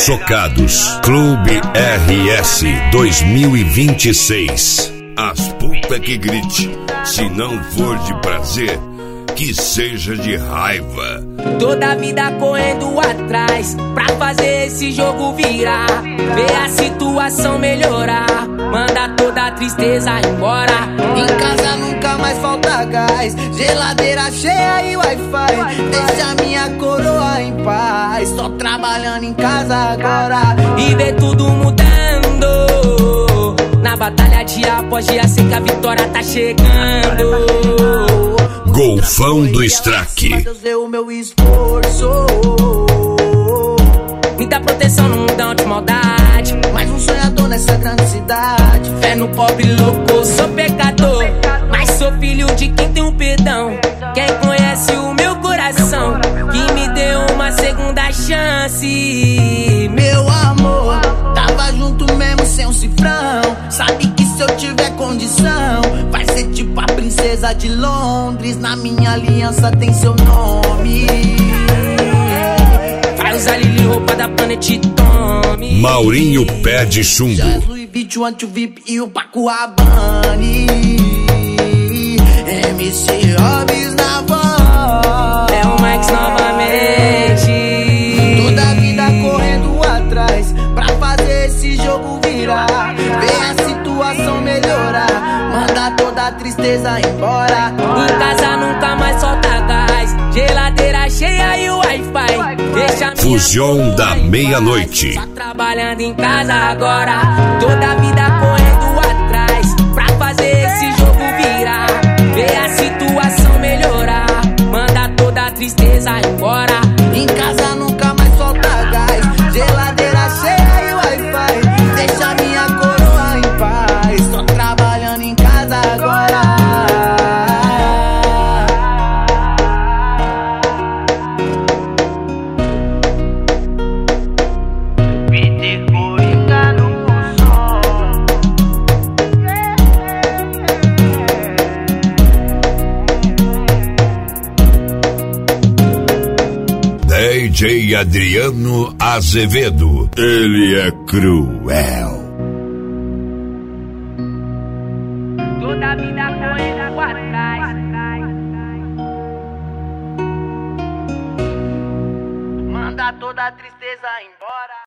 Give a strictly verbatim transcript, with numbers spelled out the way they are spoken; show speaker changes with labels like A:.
A: Socados Clube R S dois mil e vinte e seis. As puta que grite, se não for de prazer, que seja de raiva.
B: Toda a vida correndo atrás pra fazer esse jogo virar, ver a situação melhorar, manda toda a tristeza embora.
C: Em casa nunca mais falta gás, geladeira cheia e Wi-Fi. Deixa minha coroa em paz, tô trabalhando em casa agora.
B: E ver tudo mudando na batalha dia após dia, sei que a vitória tá chegando.
A: Golfão do Strack.
C: Mas eu sei o meu esforço.
B: Muita proteção no mundão de maldade,
C: mais um sonhador nessa grande cidade.
B: Fé no pobre louco, sou pecador, mas sou filho de quem tem um perdão. Quem conhece o meu coração, que me deu uma segunda chance.
C: Meu amor, tava junto mesmo sem um cifrão. Sabe que se eu tiver condição, vai ser tipo a princesa de Londres. Na minha aliança tem seu nome.
B: Vai usar Lili, roupa da Planet Tommy.
A: Maurinho Pé de Chumbo.
C: Louis V, One to V I P e o Paco Rabanne. M C Hobbs na voz.
B: É o Max novamente.
C: Toda a vida correndo atrás pra fazer esse jogo virar, ver a situação melhorar, mandar toda a tristeza embora.
B: Em casa nunca mais solta gás, geladeira cheia e Wi-Fi. Deixa
A: Fusão da meia-noite.
B: Só trabalhando em casa agora. Toda a vida correndo atrás pra fazer esse jogo virar, ver a situação melhorar, manda toda a tristeza embora.
C: Em casa nunca mais solta gás, geladeira cheia e Wi-Fi. Deixa minha coroa em paz, tô trabalhando em casa agora. Peter Coringa no som.
A: D J Adriano Azevedo. Ele é cruel.
B: Toda a vida correndo atrás,
C: Manda toda a tristeza embora.